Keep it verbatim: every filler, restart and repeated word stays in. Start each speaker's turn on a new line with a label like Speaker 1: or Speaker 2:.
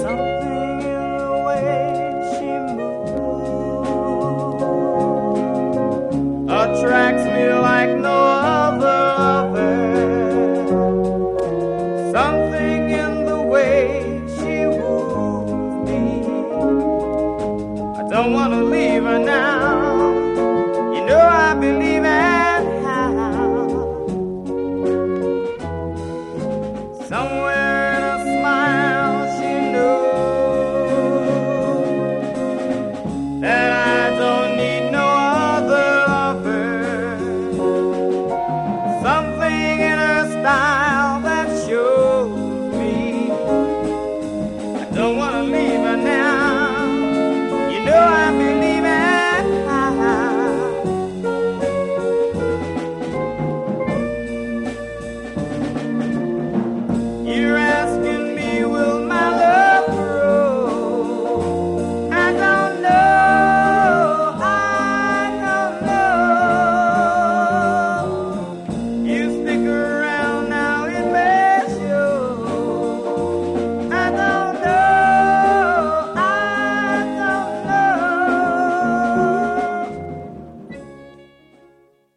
Speaker 1: Something in the way she moves attracts me like no other lover. Something in the way she woos me. I don't want to leave her now. You know I believe in how. Somewhere in a smile she knows that I don't need no other lover. Something in her style that shows me I don't want to leave